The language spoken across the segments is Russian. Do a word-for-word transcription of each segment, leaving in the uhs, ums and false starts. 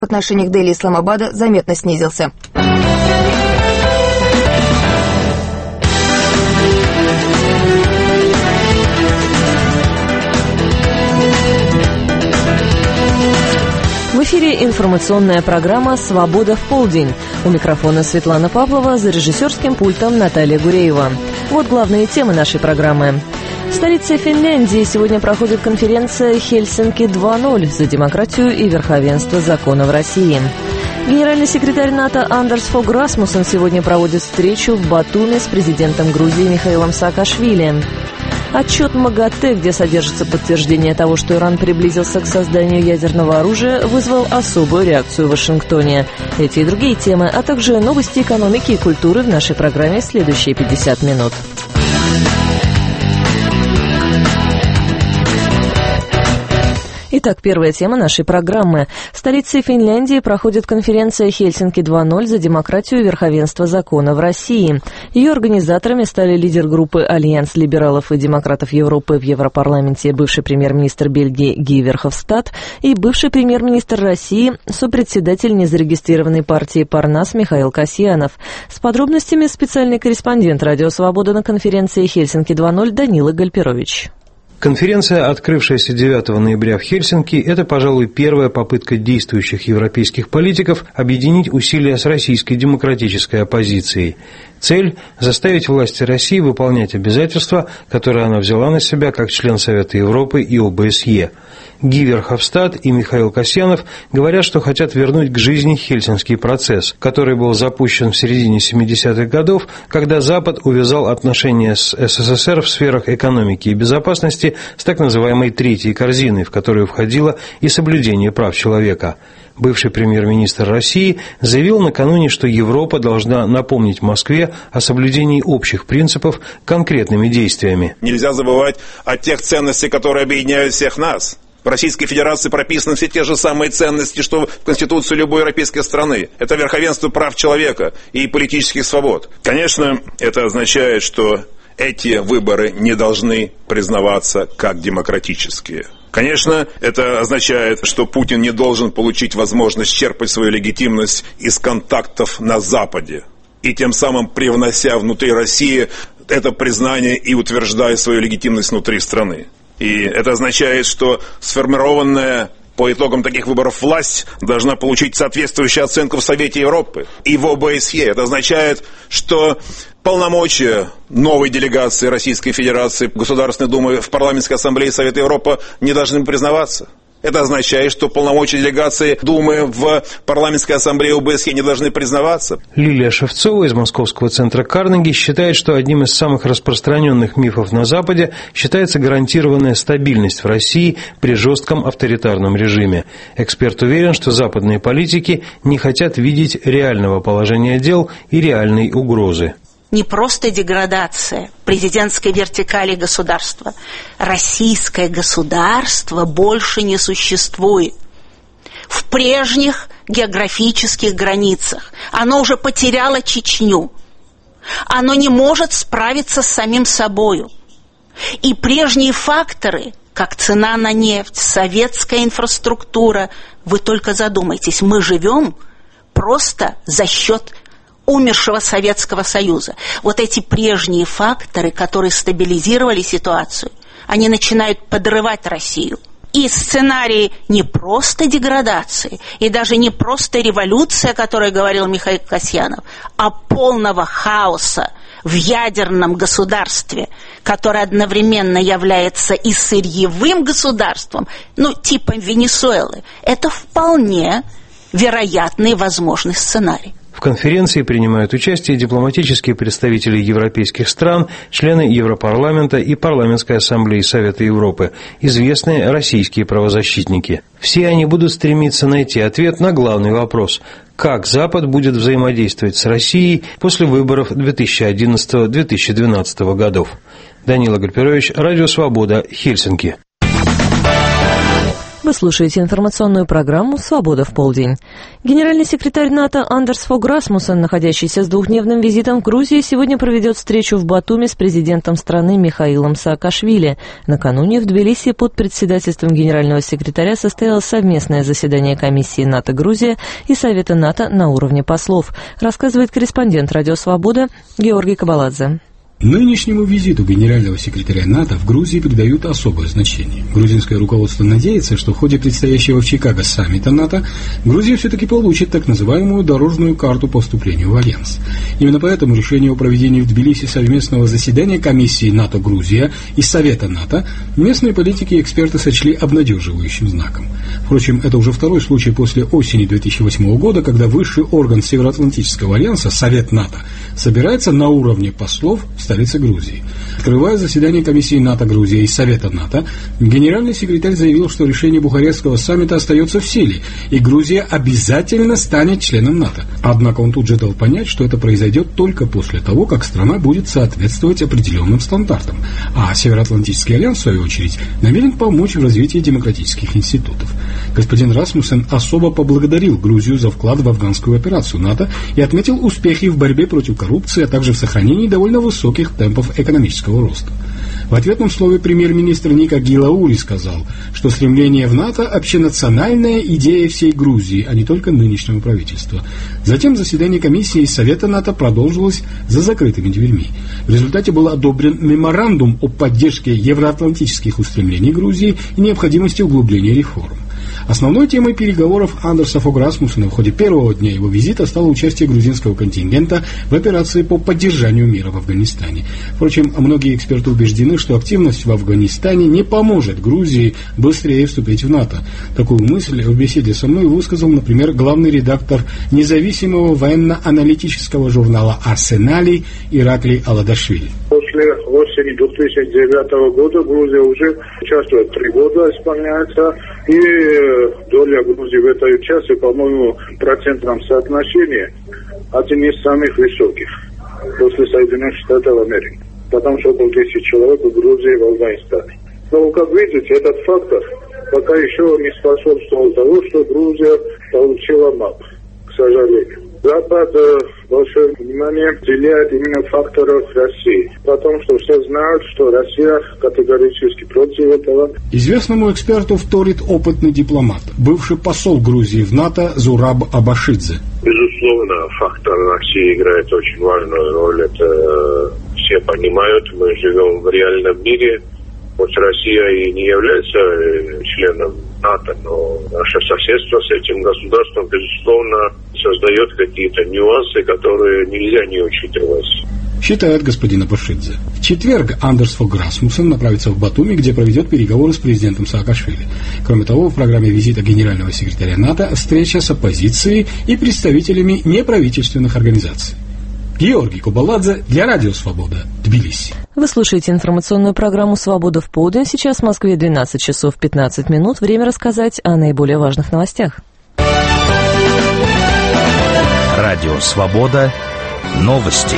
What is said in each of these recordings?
в отношениях Дели и Исламабада заметно снизился. В эфире информационная программа «Свобода в полдень». У микрофона Светлана Павлова, за режиссерским пультом Наталья Гуреева. Вот главные темы нашей программы. В столице Финляндии сегодня проходит конференция «Хельсинки два ноль» за демократию и верховенство закона в России. Генеральный секретарь НАТО Андерс Фог Расмуссен сегодня проводит встречу в Батуми с президентом Грузии Михаилом Саакашвили. Отчет МАГАТЭ, где содержится подтверждение того, что Иран приблизился к созданию ядерного оружия, вызвал особую реакцию в Вашингтоне. Эти и другие темы, а также новости экономики и культуры в нашей программе «Следующие пятьдесят минут». Итак, первая тема нашей программы. В столице Финляндии проходит конференция «Хельсинки два ноль» за демократию и верховенство закона в России. Ее организаторами стали лидер группы «Альянс либералов и демократов Европы» в Европарламенте, бывший премьер-министр Бельгии Ги Верховстад и бывший премьер-министр России, сопредседатель незарегистрированной партии «Парнас» Михаил Касьянов. С подробностями специальный корреспондент «Радио Свобода» на конференции «Хельсинки два ноль» Данила Гальперович. Конференция, открывшаяся девятого ноября в Хельсинки, это, пожалуй, первая попытка действующих европейских политиков объединить усилия с российской демократической оппозицией. Цель – заставить власти России выполнять обязательства, которые она взяла на себя как член Совета Европы и О Бэ С Е. Ги Верховстад и Михаил Касьянов говорят, что хотят вернуть к жизни Хельсинский процесс, который был запущен в середине семидесятых годов, когда Запад увязал отношения с Эс Эс Эс Эр в сферах экономики и безопасности с так называемой «третьей корзиной», в которую входило и соблюдение прав человека. Бывший премьер-министр России заявил накануне, что Европа должна напомнить Москве о соблюдении общих принципов конкретными действиями. Нельзя забывать о тех ценностях, которые объединяют всех нас. В Российской Федерации прописаны все те же самые ценности, что в Конституции любой европейской страны. Это верховенство прав человека и политических свобод. Конечно, это означает, что эти выборы не должны признаваться как демократические. Конечно, это означает, что Путин не должен получить возможность черпать свою легитимность из контактов на Западе. И тем самым привнося внутри России это признание и утверждая свою легитимность внутри страны. И это означает, что сформированная по итогам таких выборов власть должна получить соответствующую оценку в Совете Европы и в О Бэ С Е. Это означает, что полномочия новой делегации Российской Федерации в Государственной Думе в Парламентской Ассамблее Совета Европы не должны признаваться. Это означает, что полномочия делегации Думы в Парламентской Ассамблее О Бэ С Е не должны признаваться. Лилия Шевцова из Московского центра Карнеги считает, что одним из самых распространенных мифов на Западе считается гарантированная стабильность в России при жестком авторитарном режиме. Эксперт уверен, что западные политики не хотят видеть реального положения дел и реальной угрозы. Не просто деградация президентской вертикали государства. Российское государство больше не существует в прежних географических границах. Оно уже потеряло Чечню. Оно не может справиться с самим собою. И прежние факторы, как цена на нефть, советская инфраструктура, вы только задумайтесь, мы живем просто за счет умершего Советского Союза. Вот эти прежние факторы, которые стабилизировали ситуацию, они начинают подрывать Россию. И сценарий не просто деградации, и даже не просто революции, о которой говорил Михаил Касьянов, а полного хаоса в ядерном государстве, которое одновременно является и сырьевым государством, ну, типа Венесуэлы. Это вполне вероятный и возможный сценарий. В конференции принимают участие дипломатические представители европейских стран, члены Европарламента и Парламентской ассамблеи Совета Европы, известные российские правозащитники. Все они будут стремиться найти ответ на главный вопрос – как Запад будет взаимодействовать с Россией после выборов две тысячи одиннадцатого — две тысячи двенадцатого годов. Данила Гальперович, Радио Свобода, Хельсинки. В Вы слушаете информационную программу «Свобода в полдень». Генеральный секретарь НАТО Андерс Фог Расмуссен, находящийся с двухдневным визитом в Грузии, сегодня проведет встречу в Батуми с президентом страны Михаилом Саакашвили. Накануне в Тбилиси под председательством генерального секретаря состоялось совместное заседание комиссии НАТО-Грузия и Совета НАТО на уровне послов, рассказывает корреспондент «Радио Свобода» Георгий Кабаладзе. Нынешнему визиту генерального секретаря НАТО в Грузии придают особое значение. Грузинское руководство надеется, что в ходе предстоящего в Чикаго саммита НАТО Грузия все-таки получит так называемую дорожную карту по вступлению в Альянс. Именно поэтому решение о проведении в Тбилиси совместного заседания комиссии НАТО-Грузия и Совета НАТО местные политики и эксперты сочли обнадеживающим знаком. Впрочем, это уже второй случай после осени две тысячи восьмого года, когда высший орган Североатлантического альянса, Совет НАТО, собирается на уровне послов в столице Грузии. Открывая заседание комиссии НАТО-Грузия и Совета НАТО, генеральный секретарь заявил, что решение Бухарестского саммита остается в силе, и Грузия обязательно станет членом НАТО. Однако он тут же дал понять, что это произойдет только после того, как страна будет соответствовать определенным стандартам, а Североатлантический альянс, в свою очередь, намерен помочь в развитии демократических институтов. Господин Расмуссен особо поблагодарил Грузию за вклад в афганскую операцию НАТО и отметил успехи в борьбе против коррупции, а также в сохранении довольно высоких темпов экономического роста. В ответном слове премьер-министр Ника Гилаури сказал, что стремление в НАТО – общенациональная идея всей Грузии, а не только нынешнего правительства. Затем заседание комиссии и Совета НАТО продолжилось за закрытыми дверьми. В результате был одобрен меморандум о поддержке евроатлантических устремлений Грузии и необходимости углубления реформ. Основной темой переговоров Андерса Фога Расмуссена в ходе первого дня его визита стало участие грузинского контингента в операции по поддержанию мира в Афганистане. Впрочем, многие эксперты убеждены, что активность в Афганистане не поможет Грузии быстрее вступить в НАТО. Такую мысль в беседе со мной высказал, например, главный редактор независимого военно-аналитического журнала «Арсеналий» Ираклий Аладашвили. После осени две тысячи девятого года Грузия уже участвует, три года исполняется, и доля Грузии в этой части, по-моему, в процентном соотношении один из самых высоких после Соединенных Штатов Америки, потому что около тысячи человек в Грузии и в Афганистане. Но, как видите, этот фактор пока еще не способствовал того, что Грузия получила МАП, к сожалению. Запад большое внимание уделяет именно факторов России, потому что все знают, что Россия категорически против этого. Известному эксперту вторит опытный дипломат, бывший посол Грузии в НАТО Зураб Абашидзе. Безусловно, фактор России играет очень важную роль, это все понимают, мы живем в реальном мире. Хоть Россия и не является членом НАТО, но наше соседство с этим государством, безусловно, создает какие-то нюансы, которые нельзя не учитывать. Считает господин Абашидзе. В четверг Андерс Фог Расмуссен направится в Батуми, где проведет переговоры с президентом Саакашвили. Кроме того, в программе визита генерального секретаря НАТО встреча с оппозицией и представителями неправительственных организаций. Георгий Кабаладзе для Радио Свобода, Тбилиси. Вы слушаете информационную программу «Свобода в полдень». Сейчас в Москве двенадцать часов пятнадцать минут. Время рассказать о наиболее важных новостях. Радио «Свобода». Новости.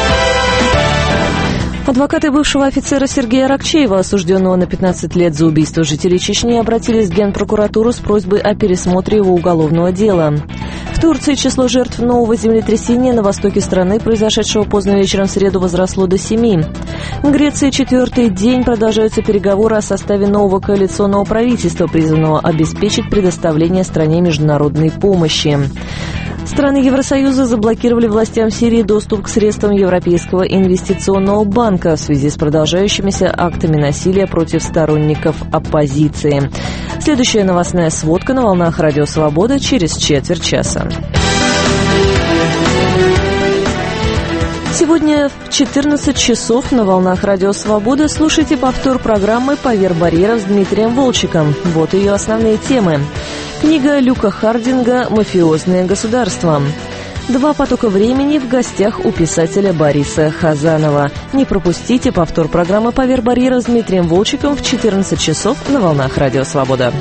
Адвокаты бывшего офицера Сергея Аракчеева, осужденного на пятнадцать лет за убийство жителей Чечни, обратились в Генпрокуратуру с просьбой о пересмотре его уголовного дела. В Турции число жертв нового землетрясения на востоке страны, произошедшего поздно вечером в среду, возросло до семи. В Греции четвертый день продолжаются переговоры о составе нового коалиционного правительства, призванного обеспечить предоставление стране международной помощи. Страны Евросоюза заблокировали властям Сирии доступ к средствам Европейского инвестиционного банка в связи с продолжающимися актами насилия против сторонников оппозиции. Следующая новостная сводка на волнах Радио Свобода через четверть часа. Сегодня в четырнадцать часов на волнах Радио Свобода слушайте повтор программы «Поверх барьеров» с Дмитрием Волчиком. Вот ее основные темы. Книга Люка Хардинга «Мафиозное государство». Два потока времени в гостях у писателя Бориса Хазанова. Не пропустите повтор программы «Поверх барьеров» с Дмитрием Волчиком в четырнадцать часов на волнах Радио Свобода.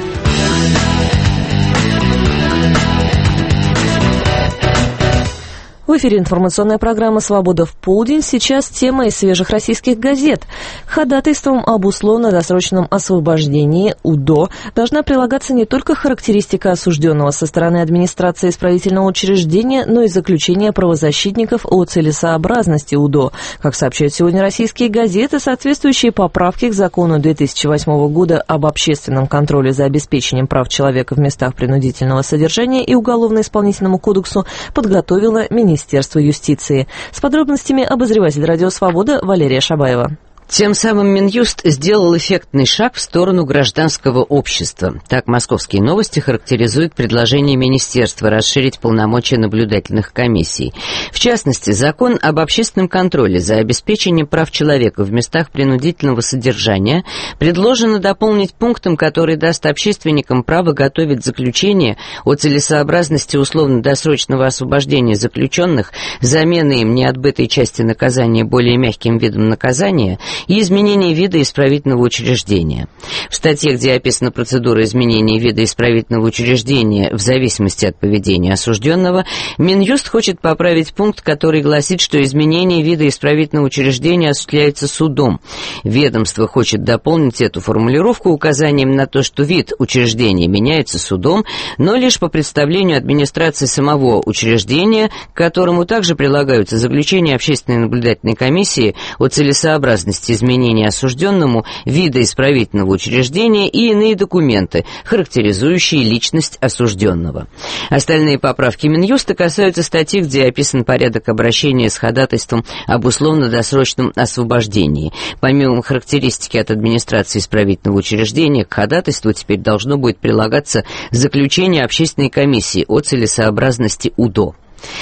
В эфире информационная программа «Свобода в полдень». Сейчас тема из свежих российских газет. Ходатайством об условно-досрочном освобождении УДО должна прилагаться не только характеристика осужденного со стороны администрации исправительного учреждения, но и заключение правозащитников о целесообразности УДО. Как сообщают сегодня российские газеты, соответствующие поправки к закону две тысячи восьмого года об общественном контроле за обеспечением прав человека в местах принудительного содержания и Уголовно-исполнительному кодексу подготовила Министерство Министерства юстиции. С подробностями обозреватель «Радио Свобода» Валерия Шабаева. Тем самым Минюст сделал эффектный шаг в сторону гражданского общества. Так «Московские новости» характеризуют предложение министерства расширить полномочия наблюдательных комиссий. В частности, закон об общественном контроле за обеспечением прав человека в местах принудительного содержания предложено дополнить пунктом, который даст общественникам право готовить заключение о целесообразности условно-досрочного освобождения заключенных, замены им неотбытой части наказания более мягким видом наказания и изменение вида исправительного учреждения. В статье, где описана процедура изменения вида исправительного учреждения в зависимости от поведения осужденного, Минюст хочет поправить пункт, который гласит, что изменение вида исправительного учреждения осуществляется судом. Ведомство хочет дополнить эту формулировку указанием на то, что вид учреждения меняется судом, но лишь по представлению администрации самого учреждения, к которому также прилагаются заключения общественной наблюдательной комиссии о целесообразности изменения осужденному вида исправительного учреждения и иные документы, характеризующие личность осужденного. Остальные поправки Минюста касаются статьи, где описан порядок обращения с ходатайством об условно-досрочном освобождении. Помимо характеристики от администрации исправительного учреждения, к ходатайству теперь должно будет прилагаться заключение общественной комиссии о целесообразности УДО.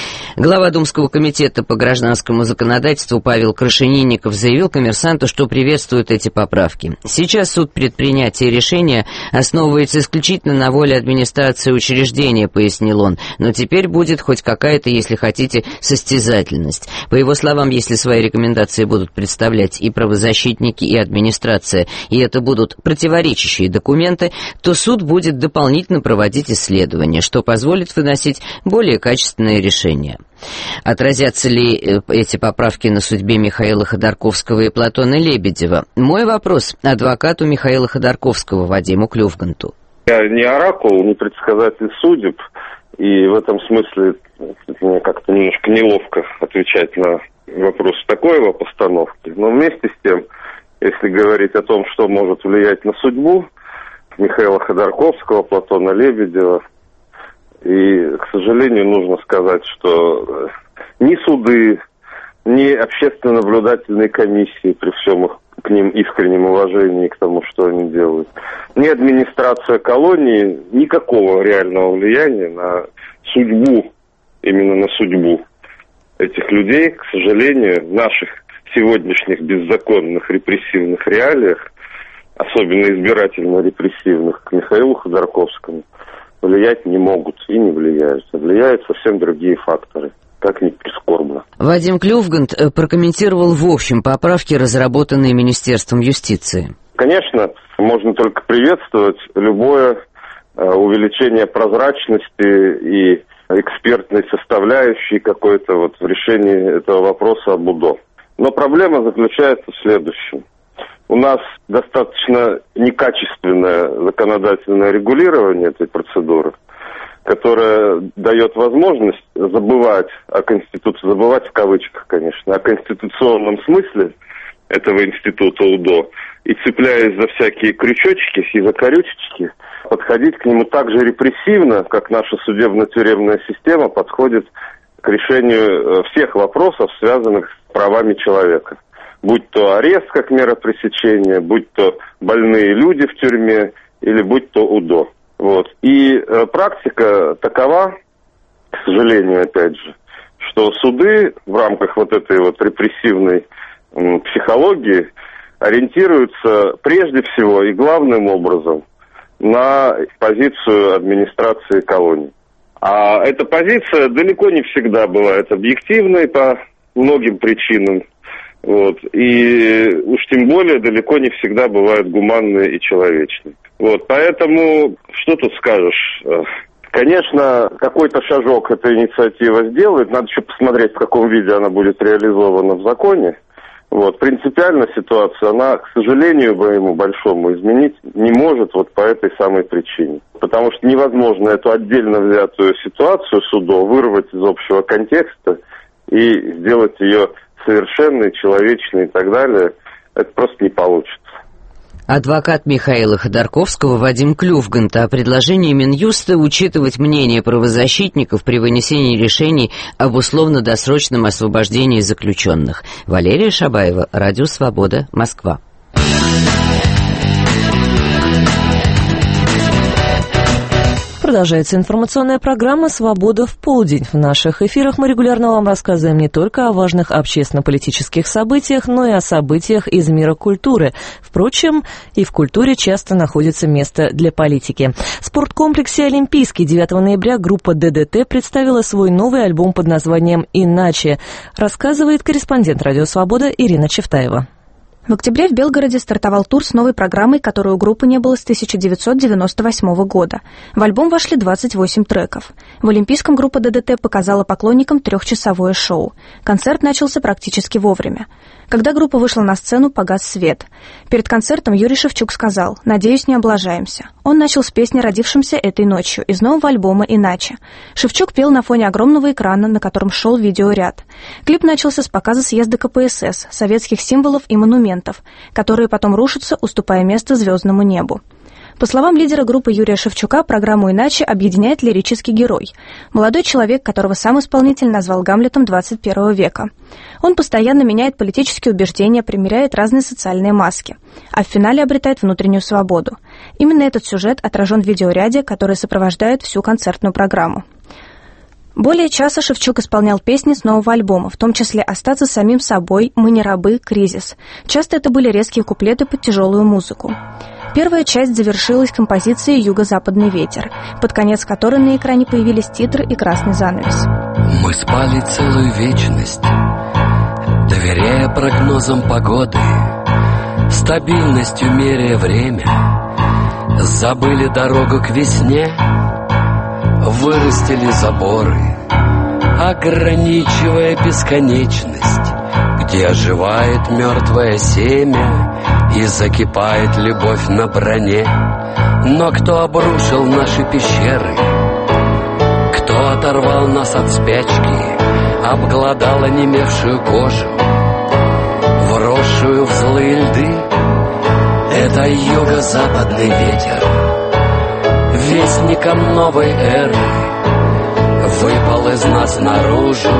Глава Думского комитета по гражданскому законодательству Павел Крашенинников заявил «Коммерсанту», что приветствует эти поправки. Сейчас суд при принятии решения основывается исключительно на воле администрации учреждения, пояснил он, но теперь будет хоть какая-то, если хотите, состязательность. По его словам, если свои рекомендации будут представлять и правозащитники, и администрация, и это будут противоречащие документы, то суд будет дополнительно проводить исследования, что позволит выносить более качественные решения. Отразятся ли эти поправки на судьбе Михаила Ходорковского и Платона Лебедева? Мой вопрос адвокату Михаила Ходорковского Вадиму Клювганту. Я не оракул, не предсказатель судеб, и в этом смысле мне как-то немножко неловко отвечать на вопрос такой его постановки. Но вместе с тем, если говорить о том, что может влиять на судьбу Михаила Ходорковского, Платона Лебедева, и, к сожалению, нужно сказать, что ни суды, ни общественно-наблюдательные комиссии, при всем их к ним искреннем уважении к тому, что они делают, ни администрация колонии никакого реального влияния на судьбу, именно на судьбу этих людей, к сожалению, в наших сегодняшних беззаконных репрессивных реалиях, особенно избирательно-репрессивных, к Михаилу Ходорковскому, влиять не могут и не влияют. Влияют совсем другие факторы, как ни прискорбно. Вадим Клювгант прокомментировал в общем поправки, разработанные Министерством юстиции. Конечно, можно только приветствовать любое увеличение прозрачности и экспертной составляющей какой-то вот в решении этого вопроса об УДО. Но проблема заключается в следующем. У нас достаточно некачественное законодательное регулирование этой процедуры, которое дает возможность забывать о Конституции, забывать в кавычках, конечно, о конституционном смысле этого института УДО и, цепляясь за всякие крючочки и закорючечки, подходить к нему так же репрессивно, как наша судебно-тюремная система подходит к решению всех вопросов, связанных с правами человека. Будь то арест как мера пресечения, будь то больные люди в тюрьме, или будь то УДО. Вот. И э, практика такова, к сожалению, опять же, что суды в рамках вот этой вот репрессивной э, психологии ориентируются прежде всего и главным образом на позицию администрации колонии. А эта позиция далеко не всегда бывает объективной по многим причинам. Вот. И уж тем более далеко не всегда бывают гуманные и человечные. Вот. Поэтому, что тут скажешь? Конечно, какой-то шажок эта инициатива сделает. Надо еще посмотреть, в каком виде она будет реализована в законе. Вот. Принципиально ситуацию она, к сожалению, моему большому, изменить не может вот по этой самой причине. Потому что невозможно эту отдельно взятую ситуацию судов вырвать из общего контекста и сделать ее совершенной, человечной и так далее. Это просто не получится. Адвокат Михаила Ходорковского Вадим Клювгант о предложении Минюста учитывать мнение правозащитников при вынесении решений об условно-досрочном освобождении заключенных. Валерия Шабаева, Радио Свобода, Москва. Продолжается информационная программа «Свобода в полдень». В наших эфирах мы регулярно вам рассказываем не только о важных общественно-политических событиях, но и о событиях из мира культуры. Впрочем, и в культуре часто находится место для политики. В спорткомплексе «Олимпийский» девятого ноября группа ДДТ представила свой новый альбом под названием «Иначе», рассказывает корреспондент «Радио Свобода» Ирина Чевтаева. В октябре в Белгороде стартовал тур с новой программой, которой у группы не было с тысяча девятьсот девяносто восьмого года. В альбом вошли двадцать восемь треков. В Олимпийском группа ДДТ показала поклонникам трехчасовое шоу. Концерт начался практически вовремя. Когда группа вышла на сцену, погас свет. Перед концертом Юрий Шевчук сказал: «Надеюсь, не облажаемся». Он начал с песни, родившимся этой ночью, из нового альбома «Иначе». Шевчук пел на фоне огромного экрана, на котором шел видеоряд. Клип начался с показа съезда ка пэ эс эс, советских символов и монументов, которые потом рушатся, уступая место звездному небу. По словам лидера группы Юрия Шевчука, программу «Иначе» объединяет лирический герой. Молодой человек, которого сам исполнитель назвал Гамлетом двадцать первого века. Он постоянно меняет политические убеждения, примеряет разные социальные маски, а в финале обретает внутреннюю свободу. Именно этот сюжет отражен в видеоряде, который сопровождает всю концертную программу. Более часа Шевчук исполнял песни с нового альбома, в том числе «Остаться самим собой», «Мы не рабы», «Кризис». Часто это были резкие куплеты под тяжелую музыку. Первая часть завершилась композицией «Юго-западный ветер», под конец которой на экране появились титры и красный занавес. Мы спали целую вечность, доверяя прогнозам погоды, стабильностью меряя время, забыли дорогу к весне, вырастили заборы, ограничивая бесконечность, где оживает мертвое семя и закипает любовь на броне. Но кто обрушил наши пещеры, кто оторвал нас от спячки, обглодал онемевшую кожу, вросшую в злые льды? Это юго-западный ветер, вестником новой эры, выпал из нас наружу,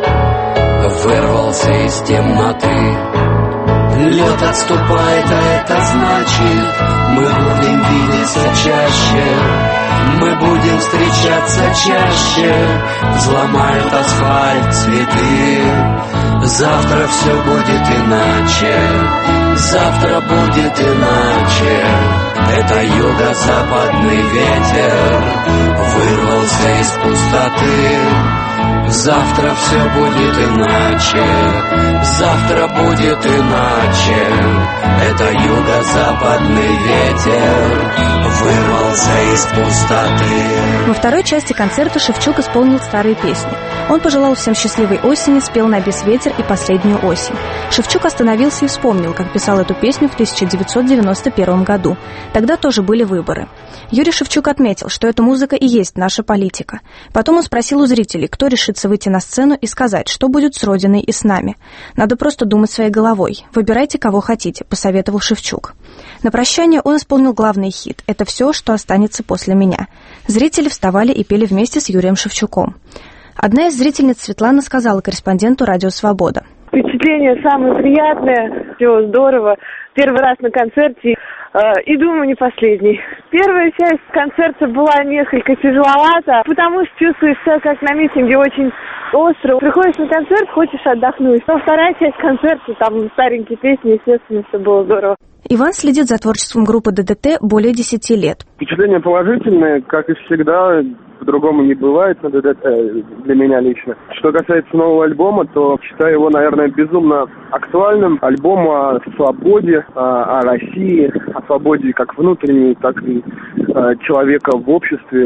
вырвался из темноты. Лед отступает, а это значит, мы будем видеться чаще, мы будем встречаться чаще, взломают асфальт цветы. Завтра все будет иначе, завтра будет иначе. Это юго-западный ветер вырвался из пустоты. Завтра все будет иначе, завтра будет иначе. Это юго-западный ветер вырвался из пустоты. Во второй части концерта Шевчук исполнил старые песни. Он пожелал всем счастливой осени, спел на бис ветер и последнюю осень. Шевчук остановился и вспомнил, как писал эту песню в тысяча девятьсот девяносто первом году. Тогда тоже были выборы. Юрий Шевчук отметил, что эта музыка и есть наша политика. Потом он спросил у зрителей, кто решится выйти на сцену и сказать, что будет с Родиной и с нами. Надо просто думать своей головой. Выбирайте, кого хотите, посоветовал Шевчук. На прощание он исполнил главный хит «Это все, что останется после меня». Зрители вставали и пели вместе с Юрием Шевчуком. Одна из зрительниц, Светлана, сказала корреспонденту «Радио Свобода». Впечатление самое приятное, все здорово. Первый раз на концерте, э, и думаю, не последний. Первая часть концерта была несколько тяжеловата, потому что чувствуешь себя как на митинге, очень остро. Приходишь на концерт, хочешь отдохнуть. Но вторая часть концерта, там старенькие песни, естественно, все было здорово. Иван следит за творчеством группы ДДТ более десяти лет. Впечатление положительное, как и всегда, по-другому не бывает на ДДТ, для меня лично. Что касается нового альбома, то считаю его, наверное, безумно актуальным. Альбом о свободе, о России, о свободе как внутренней, так и человека в обществе,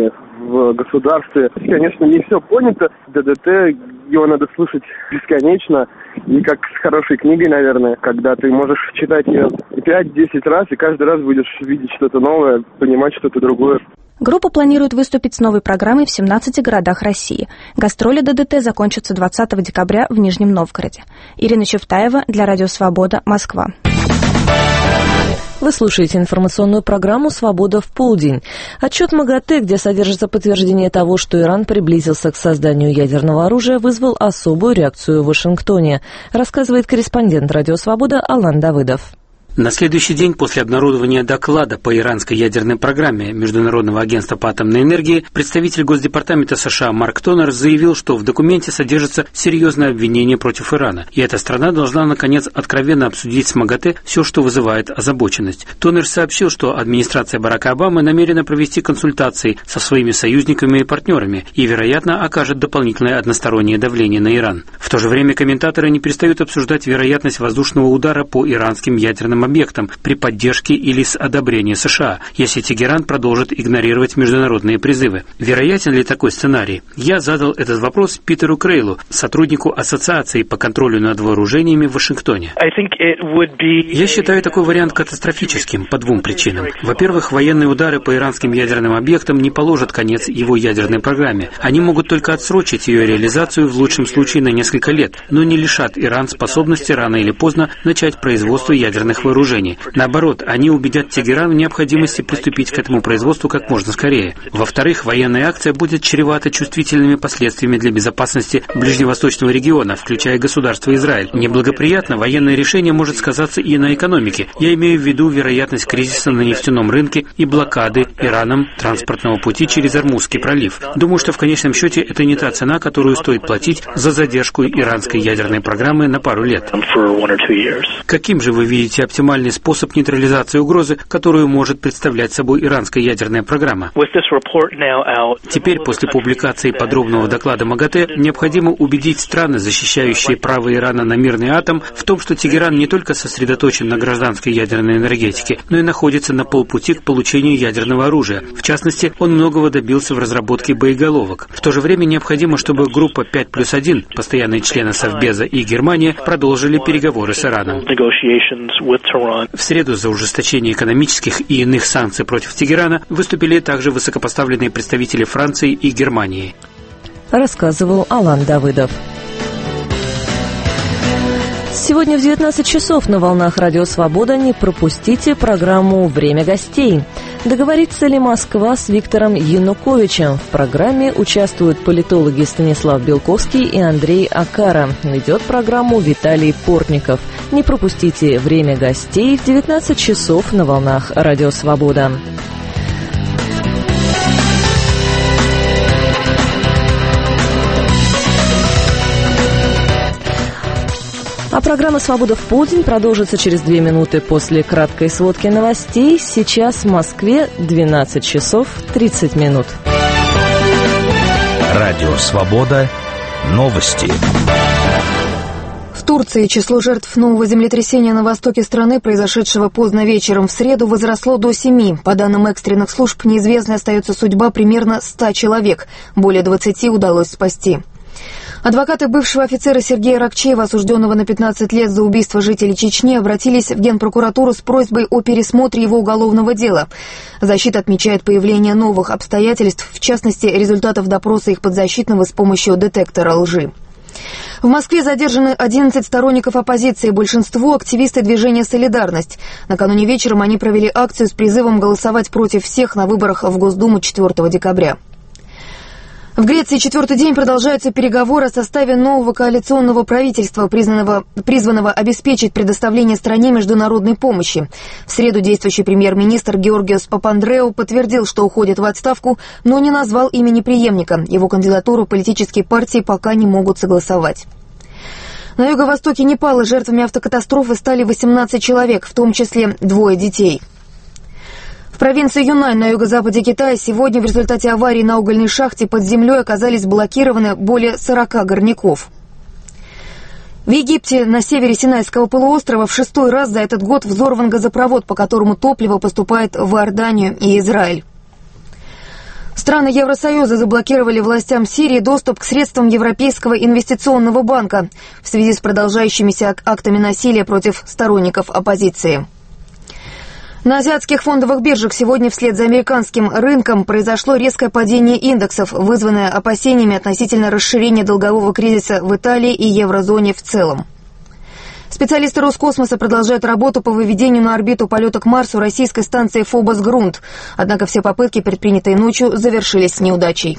в государстве. Конечно, не все понято. ДДТ, его надо слушать бесконечно. И как с хорошей книгой, наверное, когда ты можешь читать ее пять-десять раз, и каждый раз будешь видеть что-то новое, понимать что-то другое. Группа планирует выступить с новой программой в семнадцати городах России. Гастроли ДДТ закончатся двадцатого декабря в Нижнем Новгороде. Ирина Чевтаева для Радио Свобода, Москва. Вы слушаете информационную программу «Свобода в полдень». Отчет МАГАТЭ, где содержится подтверждение того, что Иран приблизился к созданию ядерного оружия, вызвал особую реакцию в Вашингтоне, рассказывает корреспондент «Радио Свобода» Алан Давыдов. На следующий день после обнародования доклада по иранской ядерной программе Международного агентства по атомной энергии представитель Госдепартамента США Марк Тонер заявил, что в документе содержится серьезное обвинение против Ирана, и эта страна должна, наконец, откровенно обсудить с МАГАТЭ все, что вызывает озабоченность. Тонер сообщил, что администрация Барака Обамы намерена провести консультации со своими союзниками и партнерами и, вероятно, окажет дополнительное одностороннее давление на Иран. В то же время комментаторы не перестают обсуждать вероятность воздушного удара по иранским ядерным объектам при поддержке или с одобрения США, если Тегеран продолжит игнорировать международные призывы. Вероятен ли такой сценарий? Я задал этот вопрос Питеру Крейлу, сотруднику Ассоциации по контролю над вооружениями в Вашингтоне. Я считаю такой вариант катастрофическим по двум причинам. Во-первых, военные удары по иранским ядерным объектам не положат конец его ядерной программе. Они могут только отсрочить ее реализацию в лучшем случае на несколько лет, но не лишат Иран способности рано или поздно начать производство ядерных вооружений. Наоборот, они убедят Тегеран в необходимости приступить к этому производству как можно скорее. Во-вторых, военная акция будет чревата чувствительными последствиями для безопасности ближневосточного региона, включая государство Израиль. Неблагоприятно военное решение может сказаться и на экономике. Я имею в виду вероятность кризиса на нефтяном рынке и блокады Ираном транспортного пути через Ормузский пролив. Думаю, что в конечном счете это не та цена, которую стоит платить за задержку иранской ядерной программы на пару лет. Каким же вы видите оптимальный оптимальный способ нейтрализации угрозы, которую может представлять собой иранская ядерная программа? Теперь, после публикации подробного доклада МАГАТЭ, необходимо убедить страны, защищающие право Ирана на мирный атом, в том, что Тегеран не только сосредоточен на гражданской ядерной энергетике, но и находится на полпути к получению ядерного оружия. В частности, он многого добился в разработке боеголовок. В то же время необходимо, чтобы группа пять плюс один, постоянные члены Совбеза и Германия, продолжили переговоры с Ираном. В среду за ужесточение экономических и иных санкций против Тегерана выступили также высокопоставленные представители Франции и Германии. Рассказывал Алан Давыдов. Сегодня в девятнадцать часов на волнах Радио Свобода не пропустите программу «Время гостей». Договорится ли Москва с Виктором Януковичем? В программе участвуют политологи Станислав Белковский и Андрей Акара. Ведет программу Виталий Портников. Не пропустите «Время гостей» в девятнадцать часов на волнах Радио Свобода. А программа «Свобода в полдень» продолжится через две минуты после краткой сводки новостей. Сейчас в Москве двенадцать часов тридцать минут. Радио «Свобода». Новости. В Турции число жертв нового землетрясения на востоке страны, произошедшего поздно вечером в среду, возросло до семи. По данным экстренных служб, неизвестной остается судьба примерно ста человек. Более двадцати удалось спасти. Адвокаты бывшего офицера Сергея Ракчеева, осужденного на пятнадцать лет за убийство жителей Чечни, обратились в Генпрокуратуру с просьбой о пересмотре его уголовного дела. Защита отмечает появление новых обстоятельств, в частности, результатов допроса их подзащитного с помощью детектора лжи. В Москве задержаны одиннадцать сторонников оппозиции, большинство – активисты движения «Солидарность». Накануне вечером они провели акцию с призывом голосовать против всех на выборах в Госдуму четвёртого декабря. В Греции четвертый день продолжаются переговоры о составе нового коалиционного правительства, признанного, призванного обеспечить предоставление стране международной помощи. В среду действующий премьер-министр Георгиос Папандреou подтвердил, что уходит в отставку, но не назвал имени преемника. Его кандидатуру политические партии пока не могут согласовать. На юго-востоке Непала жертвами автокатастрофы стали восемнадцать человек, в том числе двое детей. В провинции Юнань на юго-западе Китая сегодня в результате аварии на угольной шахте под землей оказались блокированы более сорока горняков. В Египте на севере Синайского полуострова в шестой раз за этот год взорван газопровод, по которому топливо поступает в Иорданию и Израиль. Страны Евросоюза заблокировали властям Сирии доступ к средствам Европейского инвестиционного банка в связи с продолжающимися актами насилия против сторонников оппозиции. На азиатских фондовых биржах сегодня вслед за американским рынком произошло резкое падение индексов, вызванное опасениями относительно расширения долгового кризиса в Италии и еврозоне в целом. Специалисты Роскосмоса продолжают работу по выведению на орбиту полета к Марсу российской станции «Фобос-Грунт». Однако все попытки, предпринятые ночью, завершились неудачей.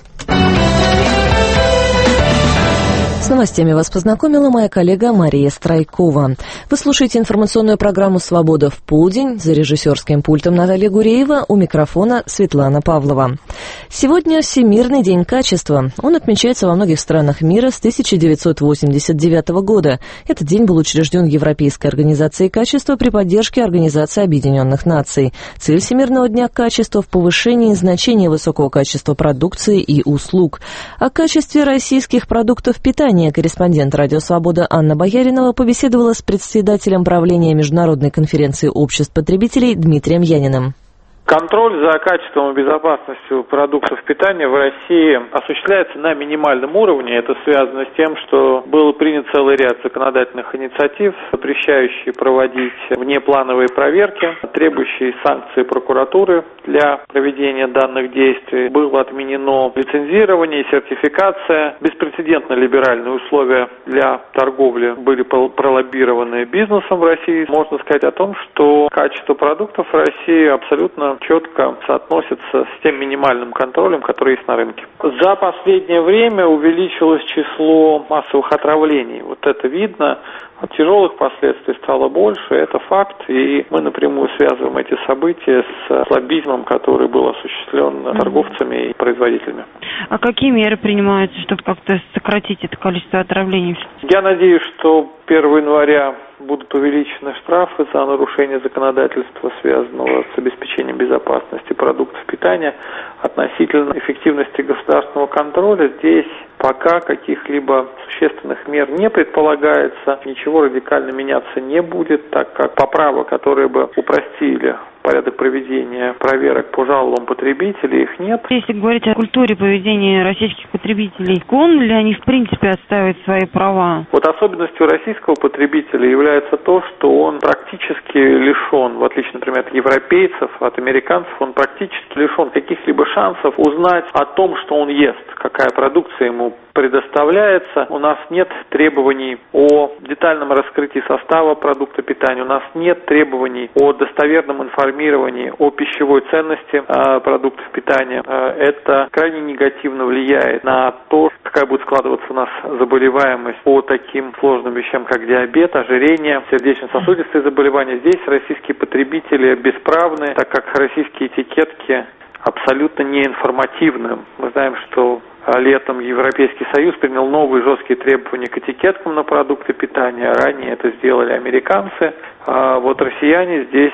С новостями вас познакомила моя коллега Мария Страйкова. Вы слушаете информационную программу «Свобода в полдень». За режиссерским пультом Наталья Гуреева, у микрофона Светлана Павлова. Сегодня Всемирный день качества. Он отмечается во многих странах мира с тысяча девятьсот восемьдесят девятого года. Этот день был учрежден Европейской организацией качества при поддержке Организации Объединенных Наций. Цель Всемирного дня качества в повышении значения высокого качества продукции и услуг. О качестве российских продуктов питания корреспондент «Радио Свобода» Анна Бояринова побеседовала с председателем правления Международной конференции обществ потребителей Дмитрием Яниным. Контроль за качеством и безопасностью продуктов питания в России осуществляется на минимальном уровне. Это связано с тем, что был принят целый ряд законодательных инициатив, запрещающие проводить внеплановые проверки, требующие санкции прокуратуры для проведения данных действий. Было отменено лицензирование и сертификация. Беспрецедентно либеральные условия для торговли были пролоббированы бизнесом в России. Можно сказать о том, что качество продуктов в России абсолютно четко соотносится с тем минимальным контролем, который есть на рынке. За последнее время увеличилось число массовых отравлений. Вот это видно. Тяжелых последствий стало больше, это факт, и мы напрямую связываем эти события с лоббизмом, который был осуществлен торговцами и производителями. А какие меры принимаются, чтобы как-то сократить это количество отравлений? Я надеюсь, что первого января будут увеличены штрафы за нарушение законодательства, связанного с обеспечением безопасности продуктов питания. Относительно эффективности государственного контроля здесь пока каких-либо существенных мер не предполагается, ничего радикально меняться не будет, так как поправок, которые бы упростили порядок проведения проверок по жалобам потребителей, их нет. Если говорить о культуре поведения российских потребителей, склонны ли они в принципе отстаивать свои права? Вот особенностью российского потребителя является то, что он практически лишен, в отличие, например, от европейцев, от американцев, он практически лишен каких-либо шансов узнать о том, что он ест, какая продукция ему предоставляется. У нас нет требований о детальном раскрытии состава продукта питания, у нас нет требований о достоверном информировании о пищевой ценности э, продуктов питания. Э, это крайне негативно влияет на то, какая будет складываться у нас заболеваемость по таким сложным вещам, как диабет, ожирение, сердечно-сосудистые заболевания. Здесь российские потребители бесправны, так как российские этикетки абсолютно неинформативны. Мы знаем, что летом Европейский Союз принял новые жесткие требования к этикеткам на продукты питания. Ранее это сделали американцы. А вот россияне здесь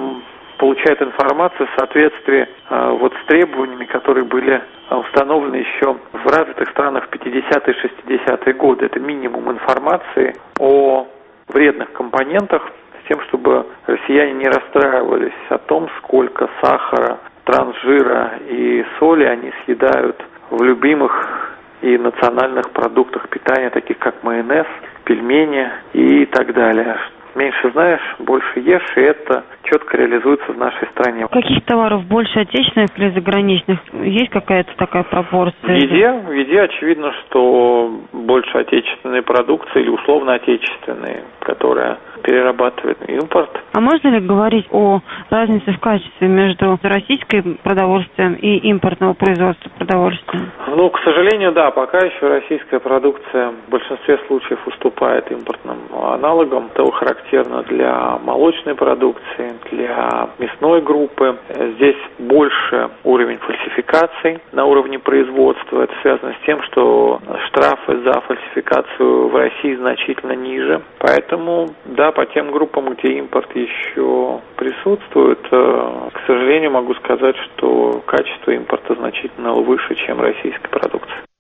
получают информацию в соответствии вот с требованиями, которые были установлены еще в развитых странах в пятидесятые и шестидесятые годы. Это минимум информации о вредных компонентах, с тем, чтобы россияне не расстраивались о том, сколько сахара, трансжира и соли они съедают в любимых и национальных продуктах питания, таких как майонез, пельмени и так далее. Меньше знаешь, больше ешь, и это четко реализуется в нашей стране. Каких товаров больше, отечественных или заграничных? Есть какая-то такая пропорция? В еде, в еде очевидно, что больше отечественной продукции или условно отечественной, которая перерабатывает импорт. А можно ли говорить о разнице в качестве между российским продовольствием и импортного производства продовольствия? Ну, к сожалению, да, пока еще российская продукция в большинстве случаев уступает импортным аналогам. Это характерно для молочной продукции, для мясной группы. Здесь больше уровень фальсификаций на уровне производства. Это связано с тем, что штрафы за фальсификацию в России значительно ниже. Поэтому, да, по тем группам, где импорт еще присутствует, к сожалению, могу сказать, что качество импорта значительно выше, чем российской продукции.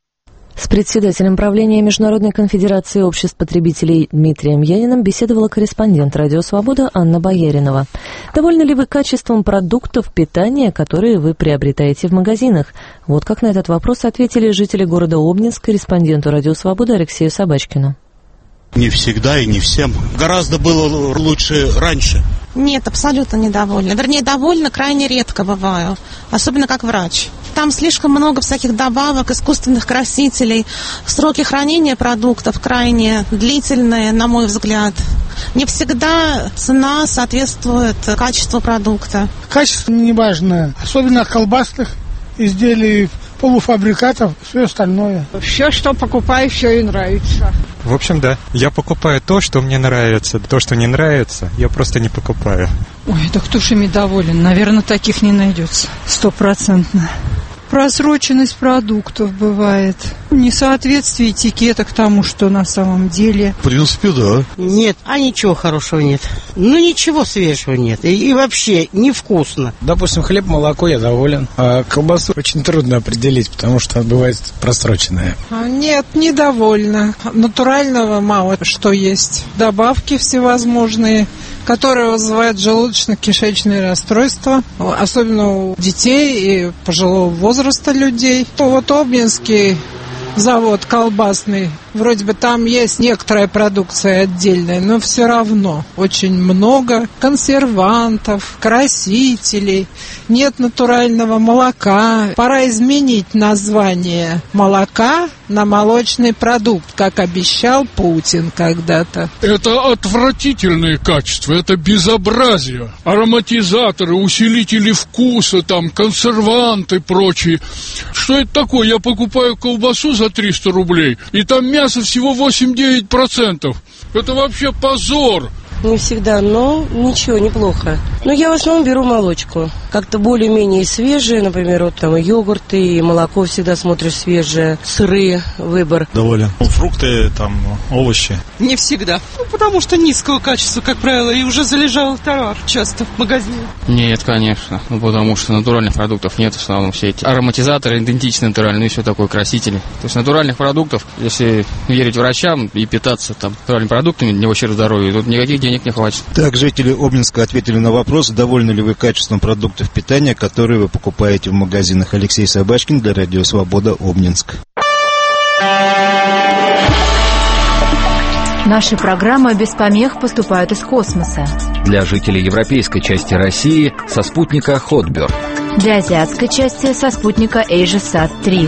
С председателем правления Международной конфедерации обществ потребителей Дмитрием Яниным беседовала корреспондент «Радио Свобода» Анна Бояринова. Довольны ли вы качеством продуктов питания, которые вы приобретаете в магазинах? Вот как на этот вопрос ответили жители города Обнинск корреспонденту «Радио Свобода» Алексею Собачкину. Не всегда и не всем. Гораздо было лучше раньше. Нет, абсолютно недовольна. Вернее, довольна крайне редко бываю. Особенно как врач. Там слишком много всяких добавок, искусственных красителей. Сроки хранения продуктов крайне длительные, на мой взгляд. Не всегда цена соответствует качеству продукта. Качество не важно. Особенно колбасных изделий, полуфабрикатов, все остальное. Все, что покупаю, все и нравится. В общем, да. Я покупаю то, что мне нравится. То, что не нравится, я просто не покупаю. Ой, да кто ж ими доволен? Наверное, таких не найдется. Стопроцентно. Просроченность продуктов бывает. Несоответствие этикеток тому, что на самом деле. В принципе, да. Нет, а ничего хорошего нет. Ну, ничего свежего нет. И, и вообще невкусно. Допустим, хлеб, молоко я доволен. А колбасу очень трудно определить, потому что бывает просроченная. Нет, недовольна. Натурального мало что есть. Добавки всевозможные, которые вызывают желудочно-кишечные расстройства, особенно у детей и пожилого возраста людей. Вот Обнинский завод колбасный, вроде бы там есть некоторая продукция отдельная, но все равно очень много консервантов, красителей, нет натурального молока. Пора изменить название молока на молочный продукт, как обещал Путин когда-то. Это отвратительные качества, это безобразие. Ароматизаторы, усилители вкуса, там, консерванты и прочие. Что это такое? Я покупаю колбасу за триста рублей, и там мясо всего восемь-девять процентов. Это вообще позор. Не всегда, но ничего, неплохо. Но я в основном беру молочку. Как-то более-менее свежие, например, вот там йогурты, и молоко всегда смотришь свежее, сыры, выбор. Доволен. Фрукты, там, овощи. Не всегда. Ну, потому что низкого качества, как правило, и уже залежал товар часто в магазине. Нет, конечно. Ну, потому что натуральных продуктов нет, в основном все эти ароматизаторы идентичны натуральные, и все такое, красители. То есть натуральных продуктов, если верить врачам и питаться там натуральными продуктами для вашего здоровья, тут никаких денег не хватит. Так, жители Обнинска ответили на вопрос, довольны ли вы качеством продуктов питания, которые вы покупаете в магазинах. Алексей Собачкин для Радио Свобода, Обнинск. Наши программы без помех поступают из космоса. Для жителей европейской части России со спутника Хотберг. Для азиатской части со спутника AsiaSat три.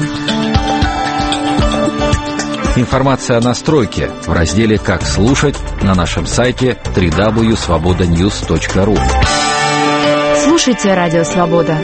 Информация о настройке в разделе «Как слушать» на нашем сайте дабл ю дабл ю дабл ю точка свобода ньюс точка ру. Слушайте Радио Свобода.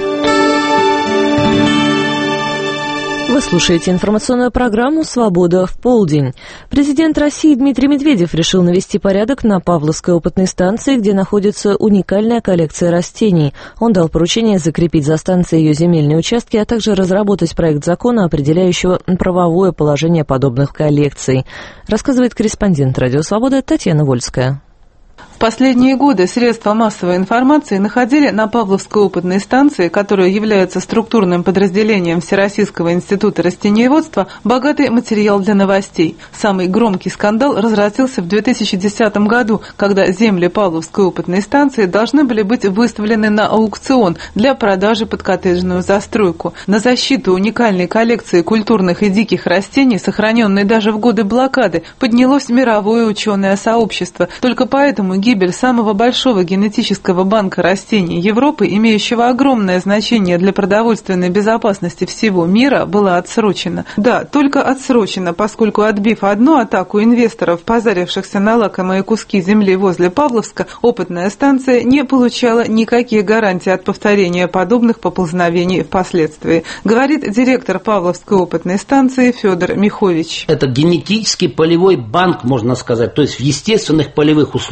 Вы слушаете информационную программу «Свобода в полдень». Президент России Дмитрий Медведев решил навести порядок на Павловской опытной станции, где находится уникальная коллекция растений. Он дал поручение закрепить за станцией ее земельные участки, а также разработать проект закона, определяющего правовое положение подобных коллекций. Рассказывает корреспондент «Радио Свобода» Татьяна Вольская. В последние годы средства массовой информации находили на Павловской опытной станции, которая является структурным подразделением Всероссийского института растениеводства, богатый материал для новостей. Самый громкий скандал разразился в две тысячи десятом году, когда земли Павловской опытной станции должны были быть выставлены на аукцион для продажи под коттеджную застройку. На защиту уникальной коллекции культурных и диких растений, сохраненной даже в годы блокады, поднялось мировое ученое сообщество. Только поэтому гибель самого большого генетического банка растений Европы, имеющего огромное значение для продовольственной безопасности всего мира, была отсрочена. Да, только отсрочена, поскольку, отбив одну атаку инвесторов, позарившихся на лакомые куски земли возле Павловска, опытная станция не получала никаких гарантий от повторения подобных поползновений впоследствии, говорит директор Павловской опытной станции Федор Михович. Это генетический полевой банк, можно сказать, то есть в естественных полевых условиях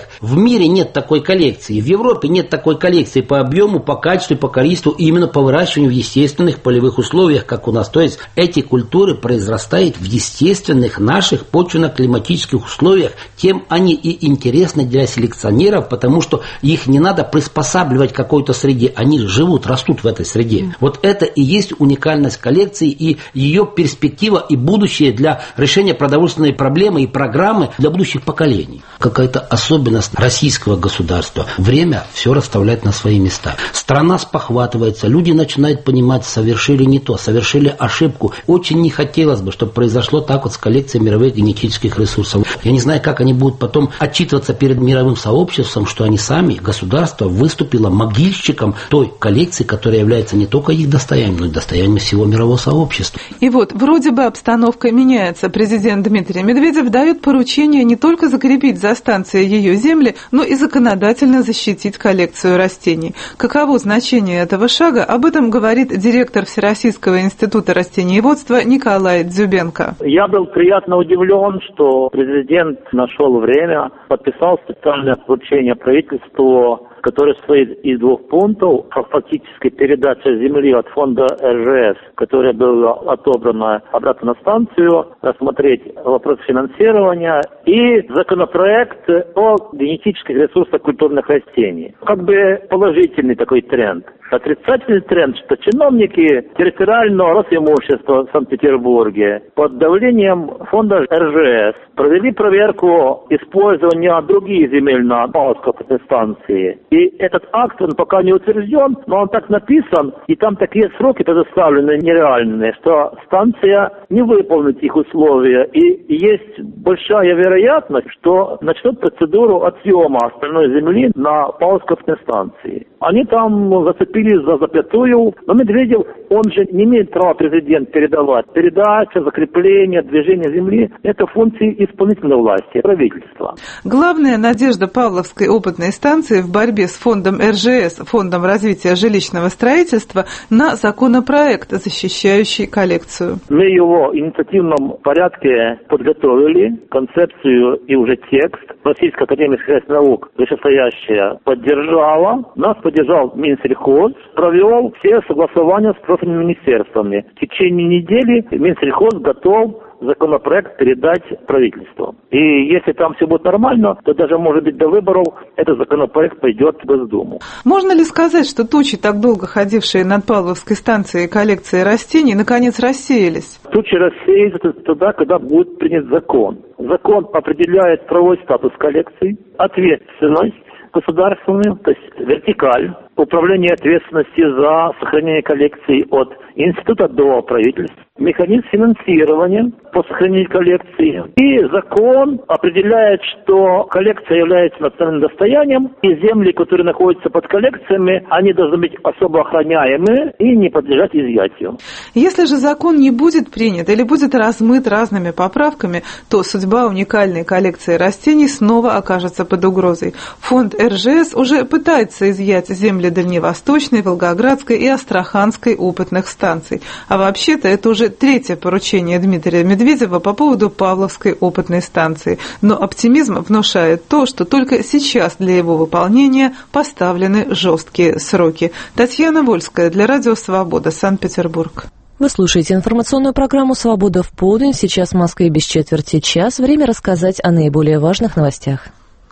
В мире нет такой коллекции, в Европе нет такой коллекции по объему, по качеству, по количеству, именно по выращиванию в естественных полевых условиях, как у нас. То есть эти культуры произрастают в естественных наших почвенно-климатических условиях. Тем они и интересны для селекционеров, потому что их не надо приспосабливать к какой-то среде. Они живут, растут в этой среде. Вот это и есть уникальность коллекции и ее перспектива и будущее для решения продовольственной проблемы и программы для будущих поколений. Какая-то особенность российского государства. Время все расставляет на свои места. Страна спохватывается, люди начинают понимать, совершили не то, совершили ошибку. Очень не хотелось бы, чтобы произошло так вот с коллекцией мировых генетических ресурсов. Я не знаю, как они будут потом отчитываться перед мировым сообществом, что они сами, государство, выступило могильщиком той коллекции, которая является не только их достоянием, но и достоянием всего мирового сообщества. И вот, вроде бы обстановка меняется. Президент Дмитрий Медведев дает поручение не только закрепить за станцией ее земли, но и законодательно защитить коллекцию растений. Каково значение этого шага, об этом говорит директор Всероссийского института растениеводства Николай Дзюбенко. Я был приятно удивлен, что президент нашел время, подписал специальное поручение правительству, который состоит из двух пунктов. Фактически передача земли от фонда эр жэ эс, которая была отобрана обратно на станцию, рассмотреть вопрос финансирования и законопроект о генетических ресурсах культурных растений. Как бы положительный такой тренд. Отрицательный тренд, что чиновники территориального Росимущества в Санкт-Петербурге под давлением фонда эр жэ эс провели проверку использования других земель на Павловской станции. И этот акт, он пока не утвержден, но он так написан, и там такие сроки предоставлены нереальные, что станция не выполнит их условия. И есть большая вероятность, что начнут процедуру отъема остальной земли на Павловской станции. Они там зацепились за запятую, но Медведев, он же не имеет права президент передавать. Передача, закрепление, движение земли – это функции исполнительной власти, правительства. Главная надежда Павловской опытной станции в борьбе с фондом эр жэ эс, Фондом развития жилищного строительства, на законопроект, защищающий коллекцию. Мы его в инициативном порядке подготовили, концепцию и уже текст. Российская академия сельскохозяйственных наук, вышестоящая, поддержала. Нас поддержал Минсельхоз, провел все согласования с профильными министерствами. В течение недели Минсельхоз готов законопроект передать правительству. И если там все будет нормально, то даже, может быть, до выборов этот законопроект пойдет в Госдуму. Можно ли сказать, что тучи, так долго ходившие над Павловской станцией коллекции растений, наконец рассеялись? Тучи рассеются тогда, когда будет принят закон. Закон определяет правовой статус коллекции, ответственность государственную, то есть вертикаль, управление ответственности за сохранение коллекции от института до правительства, механизм финансирования по сохранению коллекции. И закон определяет, что коллекция является национальным достоянием, и земли, которые находятся под коллекциями, они должны быть особо охраняемы и не подлежать изъятию. Если же закон не будет принят или будет размыт разными поправками, то судьба уникальной коллекции растений снова окажется под угрозой. Фонд эр жэ эс уже пытается изъять земли Дальневосточной, Волгоградской и Астраханской опытных станций. А вообще-то это уже третье поручение Дмитрия Медведева по поводу Павловской опытной станции. Но оптимизм внушает то, что только сейчас для его выполнения поставлены жесткие сроки. Татьяна Вольская для Радио Свобода, Санкт-Петербург. Вы слушаете информационную программу «Свобода в полдень». Сейчас в Москве без четверти час. Время рассказать о наиболее важных новостях.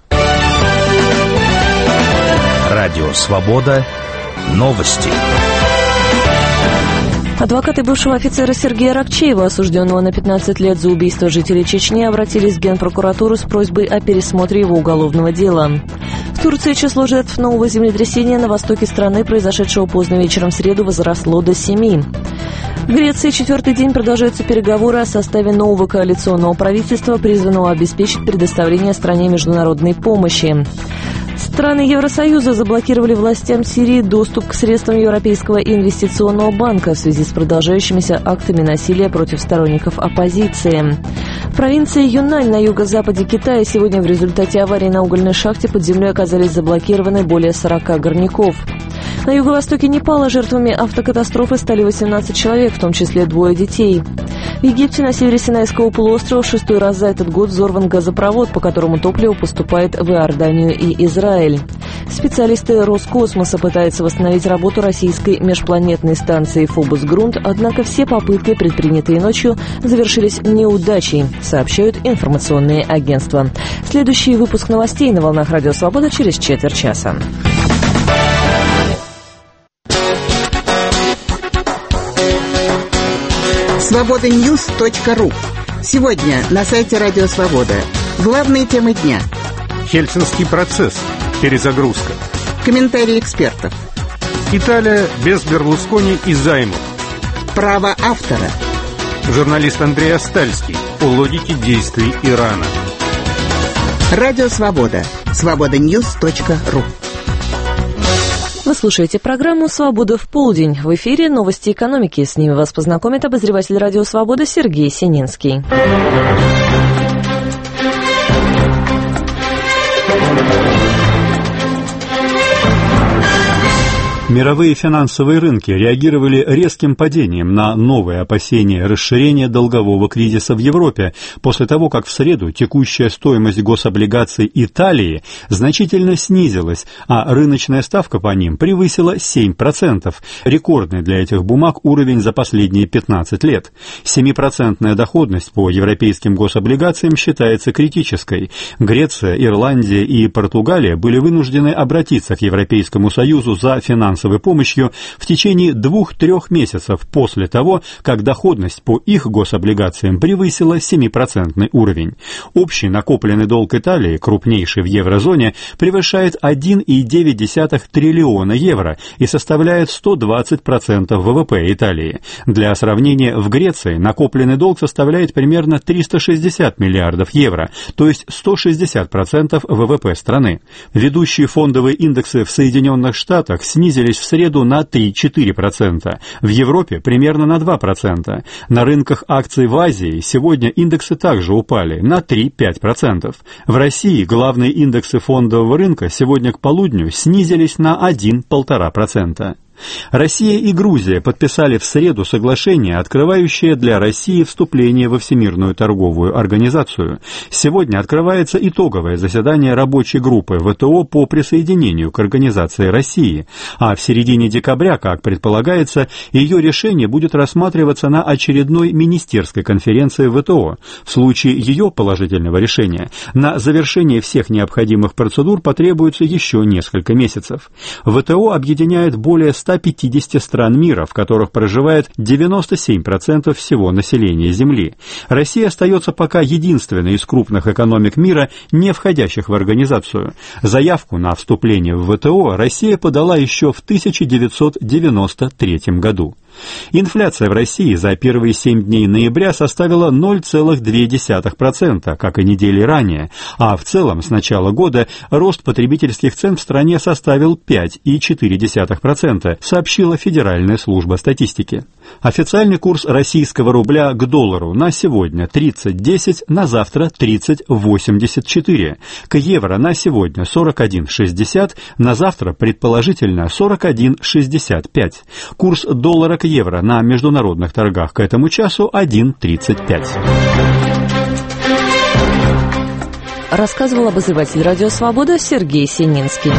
Радио «Свобода». Новости. Адвокаты бывшего офицера Сергея Ракчеева, осужденного на пятнадцать лет за убийство жителей Чечни, обратились в Генпрокуратуру с просьбой о пересмотре его уголовного дела. В Турции число жертв нового землетрясения на востоке страны, произошедшего поздно вечером в среду, возросло до семи. В Греции четвертый день продолжаются переговоры о составе нового коалиционного правительства, призванного обеспечить предоставление стране международной помощи. Страны Евросоюза заблокировали властям Сирии доступ к средствам Европейского инвестиционного банка в связи с продолжающимися актами насилия против сторонников оппозиции. В провинции Юннань на юго-западе Китая сегодня в результате аварии на угольной шахте под землей оказались заблокированы более сорока горняков. На юго-востоке Непала жертвами автокатастрофы стали восемнадцать человек, в том числе двое детей. В Египте на севере Синайского полуострова шестой раз за этот год взорван газопровод, по которому топливо поступает в Иорданию и Израиль. Специалисты Роскосмоса пытаются восстановить работу российской межпланетной станции «Фобос-Грунт», однако все попытки, предпринятые ночью, завершились неудачей, сообщают информационные агентства. Следующий выпуск новостей на волнах Радио Свобода через четверть часа. свобода ньюс точка ру. Сегодня на сайте Радио Свобода. Главные темы дня. Хельсинский процесс. Перезагрузка. Комментарии экспертов. Италия без Берлускони и займов. Право автора. Журналист Андрей Астальский о логике действий Ирана. Радио Свобода. свобода ньюс точка ру. Вы слушаете программу «Свобода в полдень». В эфире новости экономики. С ними вас познакомит обозреватель Радио Свобода Сергей Сининский. Мировые финансовые рынки реагировали резким падением на новые опасения расширения долгового кризиса в Европе после того, как в среду текущая стоимость гособлигаций Италии значительно снизилась, а рыночная ставка по ним превысила семь процентов, рекордный для этих бумаг уровень за последние пятнадцать лет. семипроцентная доходность по европейским гособлигациям считается критической. Греция, Ирландия и Португалия были вынуждены обратиться к Европейскому Союзу за финансовой помощью в течение двух-трех месяцев после того, как доходность по их гособлигациям превысила семипроцентный уровень. Общий накопленный долг Италии, крупнейший в еврозоне, превышает один целых девять десятых триллиона евро и составляет сто двадцать процентов ВВП Италии. Для сравнения, в Греции накопленный долг составляет примерно триста шестьдесят миллиардов евро, то есть сто шестьдесят процентов ВВП страны. Ведущие фондовые индексы в Соединенных Штатах снизились в среду на три-четыре процента, в Европе примерно на два процента. На рынках акций в Азии сегодня индексы также упали на три-пять процентов. В России главные индексы фондового рынка сегодня к полудню снизились на один-полтора процента. Россия и Грузия подписали в среду соглашение, открывающее для России вступление во Всемирную торговую организацию. Сегодня открывается итоговое заседание рабочей группы ВТО по присоединению к организации России, а в середине декабря, как предполагается, ее решение будет рассматриваться на очередной министерской конференции ВТО. В случае ее положительного решения на завершение всех необходимых процедур потребуется еще несколько месяцев. ВТО объединяет более ста пятидесяти стран мира, в которых проживает девяносто семь процентов всего населения Земли. Россия остается пока единственной из крупных экономик мира, не входящих в организацию. Заявку на вступление в ВТО Россия подала еще в тысяча девятьсот девяносто третьем году. Инфляция в России за первые семь дней ноября составила ноль целых две десятых процента, как и недели ранее, а в целом с начала года рост потребительских цен в стране составил пять целых четыре десятых процента, сообщила Федеральная служба статистики. Официальный курс российского рубля к доллару на сегодня тридцать десять, на завтра тридцать восемьдесят четыре. К евро на сегодня сорок один шестьдесят, на завтра предположительно сорок один шестьдесят пять. Курс доллара к евро на международных торгах к этому часу один тридцать пять. Рассказывал обозреватель Радио Свобода Сергей Сининский.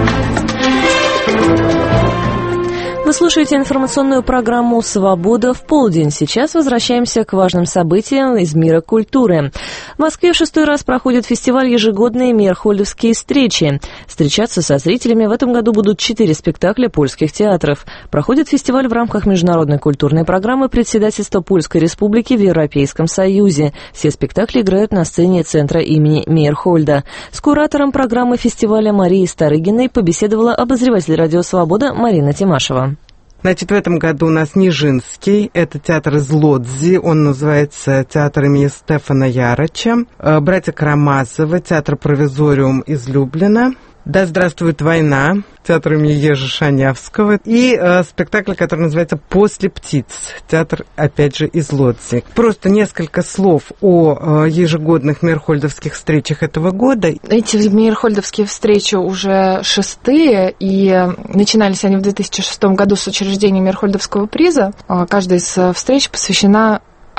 Вы слушаете информационную программу «Свобода в полдень». Сейчас возвращаемся к важным событиям из мира культуры. В Москве в шестой раз проходит фестиваль «Ежегодные Мейерхольдовские встречи». Встречаться со зрителями в этом году будут четыре спектакля польских театров. Проходит фестиваль в рамках международной культурной программы председательства Польской Республики в Европейском Союзе. Все спектакли играют на сцене центра имени Мейерхольда. С куратором программы фестиваля Марией Старыгиной побеседовала обозреватель «Радио Свобода» Марина Тимашева. Значит, в этом году у нас Нижинский, это театр из Лодзи, он называется театр имени Стефана Ярыча. Братья Карамазовы, театр Провизориум из Люблина. «Да здравствует война», театр имени Ежи Шанявского, и э, спектакль, который называется «После птиц», театр, опять же, из Лодзи. Просто несколько слов о э, ежегодных мейерхольдовских встречах этого года. Эти мейерхольдовские встречи уже шестые, и начинались они в две тысячи шестом году с учреждения Мейерхольдовского приза. Каждая из встреч посвящена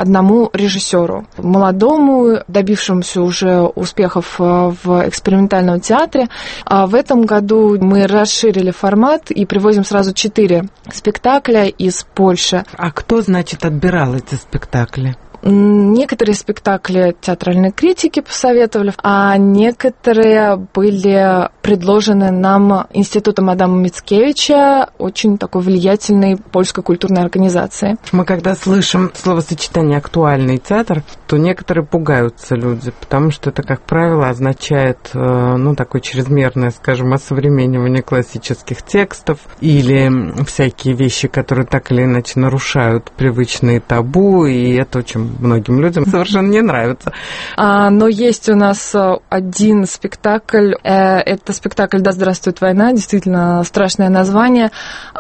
одному режиссеру, молодому, добившемуся уже успехов в экспериментальном театре. А в этом году мы расширили формат и привозим сразу четыре спектакля из Польши. А кто, значит, отбирал эти спектакли? Некоторые спектакли театральные критики посоветовали, а некоторые были предложены нам Институтом Адама Мицкевича, очень такой влиятельной польской культурной организации. Мы когда слышим словосочетание «актуальный театр», то некоторые пугаются люди, потому что это, как правило, означает, ну, такое чрезмерное, скажем, осовременивание классических текстов или всякие вещи, которые так или иначе нарушают привычные табу, и это очень многим людям совершенно не нравится. А, но есть у нас один спектакль. Это спектакль «Да здравствует война». Действительно страшное название,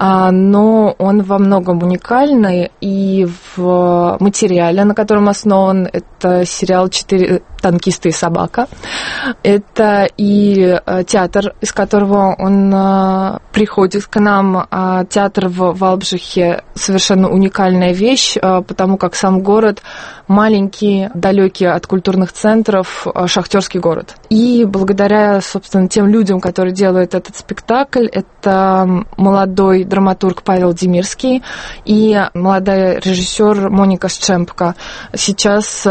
но он во многом уникальный. И в материале, на котором основан, это сериал «Четыре танкиста и собака». Это и театр, из которого он приходит к нам. Театр в Валбжихе совершенно уникальная вещь, потому как сам город маленький, далекий от культурных центров, шахтерский город. И благодаря, собственно, тем людям, которые делают этот спектакль, это молодой драматург Павел Демирский и молодая режиссер Моника Счемпка. Сейчас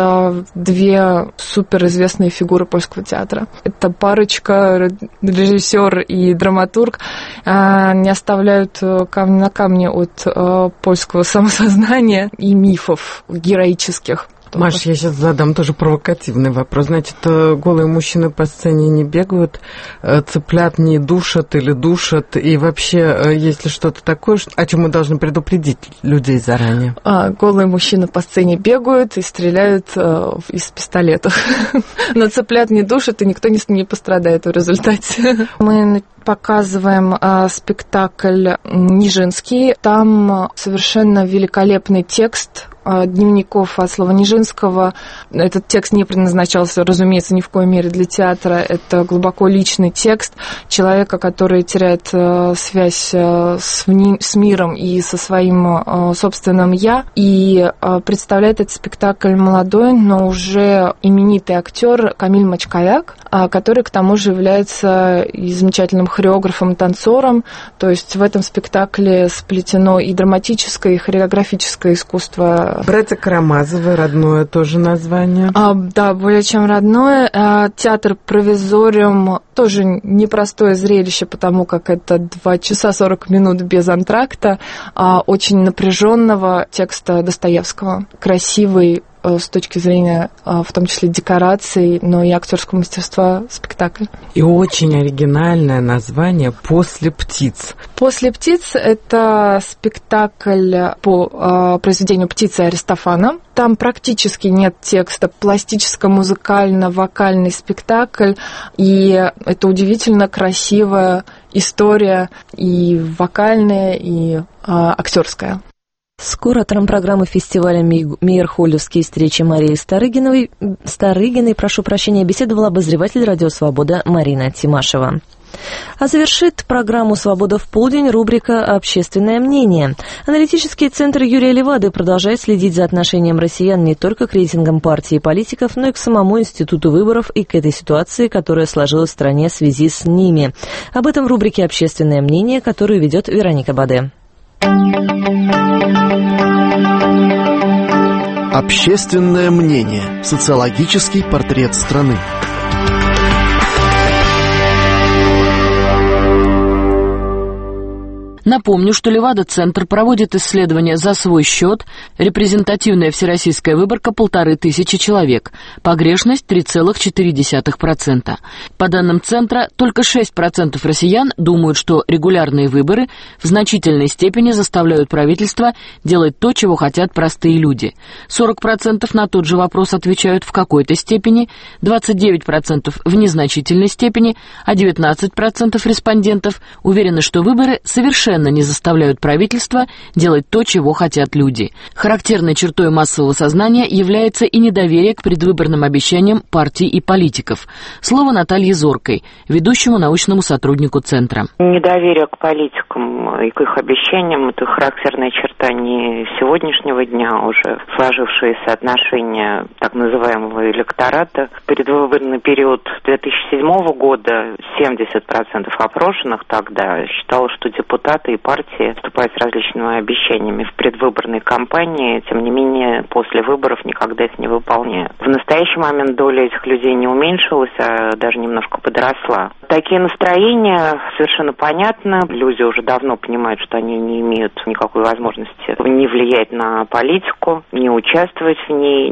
две суперизвестные фигуры польского театра. Это парочка, режиссер и драматург, не оставляют камня на камне от польского самосознания и мифов героических. Маш, я сейчас задам тоже провокативный вопрос. Значит, голые мужчины по сцене не бегают, цыплят не душат или душат, и вообще, есть ли что-то такое, о чем мы должны предупредить людей заранее? А, голые мужчины по сцене бегают и стреляют а, из пистолетов. Но цыплят не душат, и никто не, не пострадает в результате. Мы показываем а, спектакль «Нижинский». Там совершенно великолепный текст дневников от слова Нижинского. Этот текст не предназначался, разумеется, ни в коей мере для театра. Это глубоко личный текст человека, который теряет связь с, с миром и со своим собственным «я». И представляет этот спектакль молодой, но уже именитый актер Камиль Мачкаяк, который, к тому же, является и замечательным хореографом и танцором. То есть в этом спектакле сплетено и драматическое, и хореографическое искусство. «Братья Карамазовы», родное тоже название. А, да, более чем родное. А, театр «Провизориум» тоже непростое зрелище, потому как это два часа сорок минут без антракта, а, очень напряженного текста Достоевского. Красивый с точки зрения, в том числе, декораций, но и актерского мастерства спектакля. И очень оригинальное название «После птиц». «После птиц» — это спектакль по произведению «Птицы» Аристофана. Там практически нет текста, пластическо-музыкально-вокальный спектакль, и это удивительно красивая история, и вокальная, и а, актерская. С куратором программы фестиваля «Мейерхольдовские встречи» Марией Старыгиной, Старыгиной, прошу прощения, беседовала обозреватель «Радио Свобода» Марина Тимашева. А завершит программу «Свобода в полдень» рубрика «Общественное мнение». Аналитический центр Юрия Левады продолжает следить за отношением россиян не только к рейтингам партий и политиков, но и к самому институту выборов и к этой ситуации, которая сложилась в стране в связи с ними. Об этом в рубрике «Общественное мнение», которую ведет Вероника Баде. Общественное мнение. Социологический портрет страны. Напомню, что Левада-центр проводит исследования за свой счет. Репрезентативная всероссийская выборка – полторы тысячи человек. Погрешность – три целых четыре десятых процента. По данным центра, только шесть процентов россиян думают, что регулярные выборы в значительной степени заставляют правительство делать то, чего хотят простые люди. сорок процентов на тот же вопрос отвечают в какой-то степени, двадцать девять процентов в незначительной степени, а девятнадцать процентов респондентов уверены, что выборы совершенно постоянно не заставляют правительство делать то, чего хотят люди. Характерной чертой массового сознания является и недоверие к предвыборным обещаниям партий и политиков. Слово Наталье Зоркой, ведущему научному сотруднику Центра. Недоверие к политикам и к их обещаниям – это характерная черта не сегодняшнего дня, уже сложившиеся отношения так называемого электората. В предвыборный период две тысячи седьмого года семьдесят процентов опрошенных тогда считало, что депутаты и партии вступают с различными обещаниями в предвыборной кампании, тем не менее после выборов никогда их не выполняют. В настоящий момент доля этих людей не уменьшилась, а даже немножко подросла. Такие настроения совершенно понятны. Люди уже давно понимают, что они не имеют никакой возможности не влиять на политику, не участвовать в ней,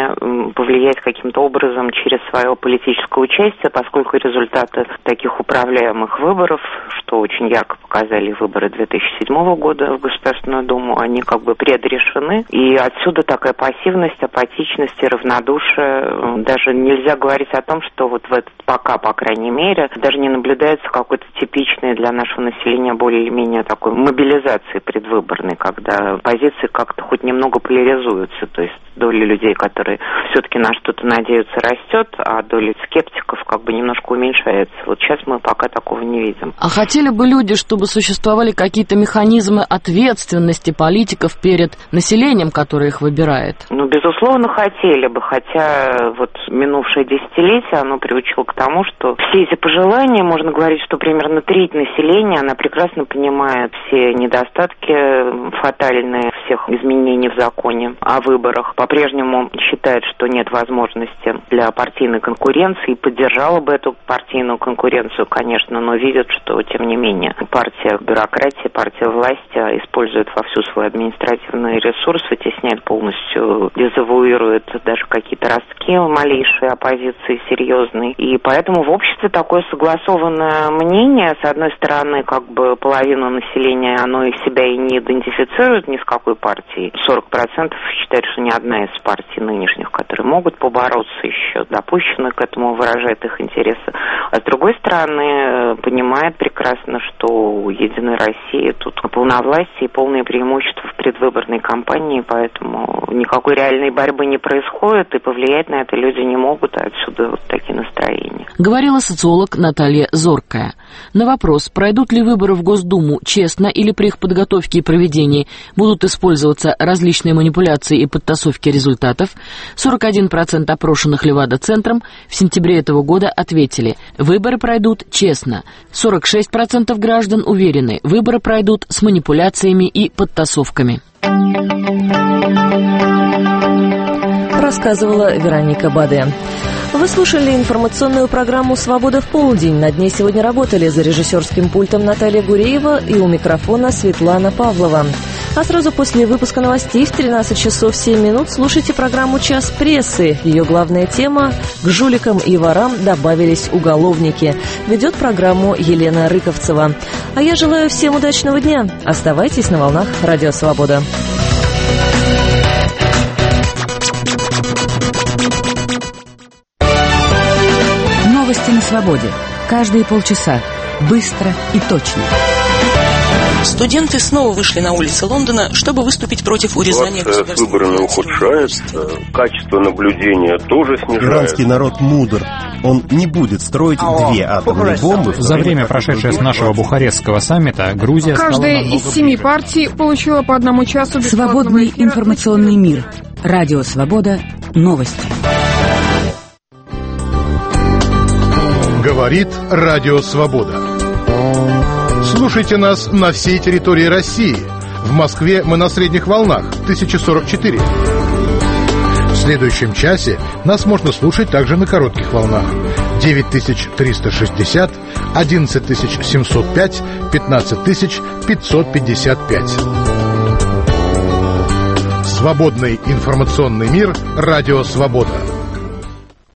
не повлиять каким-то образом через свое политическое участие, поскольку результаты таких управляемых выборов, что очень ярко показали выборы две тысячи седьмого года в Государственную Думу, они как бы предрешены. И отсюда такая пассивность, апатичность и равнодушие. Даже нельзя говорить о том, что вот в этот пока, по крайней мере, даже не наблюдается какой-то типичной для нашего населения более или менее такой мобилизации предвыборной, когда позиции как-то хоть немного поляризуются. То есть доля людей, которые все-таки на что-то надеются, растет, а доля скептиков как бы немножко уменьшается. Вот сейчас мы пока такого не видим. А хотели бы люди, чтобы существовали какие-то механизмы ответственности политиков перед населением, которое их выбирает? Ну, безусловно, хотели бы, хотя вот минувшее десятилетие, оно приучило к тому, что все эти пожелания, можно говорить, что примерно треть населения, она прекрасно понимает все недостатки фатальные всех изменений в законе о выборах, по-прежнему считает, что нет возможности для партийной конкуренции, поддержала бы эту партийную конкуренцию, конечно, но видит, что, тем не менее, партия бюрократии, партия власти использует вовсю свои административные ресурсы, тесняет полностью, дезавуирует даже какие-то ростки малейшей оппозиции серьезной. И поэтому в обществе такое согласованное мнение, с одной стороны, как бы половина населения, оно и себя и не идентифицирует ни с какой партией. сорок процентов считают, что ни одна из партий нынешних, которые могут побороться, еще допущены к этому, выражает их интересы. А с другой стороны, понимает прекрасно, что у Единой России тут полновластие и полное преимущество в предвыборной кампании, поэтому никакой реальной борьбы не происходит, и повлиять на это люди не могут, а отсюда вот такие настроения. Говорила социолог Наталья Зоркая. На вопрос, пройдут ли выборы в Госдуму честно или при их подготовке и проведении будут использоваться различные манипуляции и подтасовки результатов, сорок один процент опрошенных Левада-центром в сентябре этого года ответили, выборы пройдут честно. сорок шесть процентов граждан уверены, выборы пройдут с манипуляциями и подтасовками. Рассказывала Вероника Баде. Вы слушали информационную программу «Свобода в полдень». Над ней сегодня работали за режиссерским пультом Наталья Гуреева и у микрофона Светлана Павлова. А сразу после выпуска новостей в тринадцать часов семь минут слушайте программу «Час прессы». Ее главная тема – к жуликам и ворам добавились уголовники. Ведет программу Елена Рыковцева. А я желаю всем удачного дня. Оставайтесь на волнах «Радио Свобода». Новости на свободе. Каждые полчаса. Быстро и точно. Студенты снова вышли на улицы Лондона, чтобы выступить против урезания государственных... с выборами ухудшается, качество наблюдения тоже снижается. Иранский народ мудр. Он не будет строить две атомные бомбы. За время, прошедшее с нашего Бухарестского саммита, Грузия Каждая из семи партий получила по одному часу... Свободный информационный мир. Радио Свобода. Новости. Говорит Радио Свобода. Слушайте нас на всей территории России. В Москве мы на средних волнах тысяча сорок четыре. В следующем часе нас можно слушать также на коротких волнах девять тысяч триста шестьдесят, одиннадцать тысяч семьсот пять, пятнадцать тысяч пятьсот пятьдесят пять. Свободный информационный мир. Радио Свобода.